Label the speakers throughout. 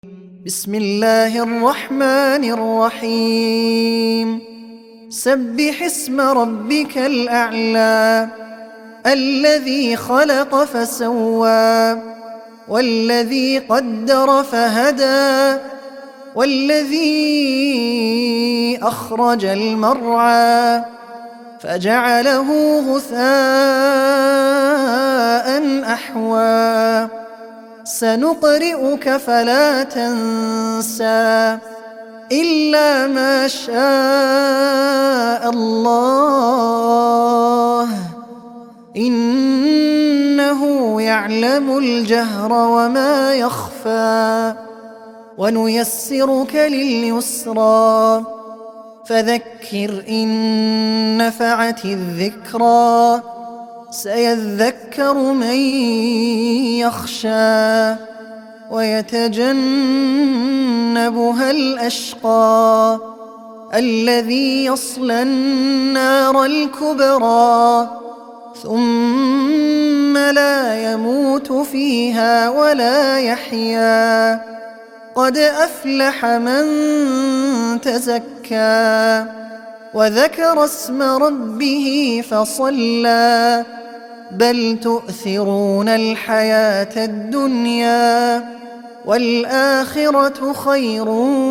Speaker 1: بسم الله الرحمن الرحيم سبح اسم ربك الأعلى الذي خلق فسوى والذي قدر فهدى والذي أخرج المرعى فجعله غثاء أحوى سنقرئك فلا تنسى إلا ما شاء الله إنه يعلم الجهر وما يخفى ونيسرك لليسرى فذكر إن نفعت الذكرى سيذكر من يخشى ويتجنبها الأشقى الذي يصلى النار الكبرى ثم لا يموت فيها ولا يحيا قد أفلح من تزكى وذكر اسم ربه فصلى بل تؤثرون الحياة الدنيا والآخرة خير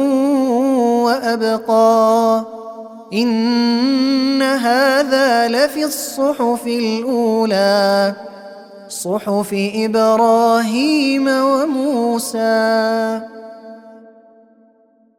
Speaker 1: وأبقى إن هذا لفي الصحف الأولى صحف إبراهيم وموسى.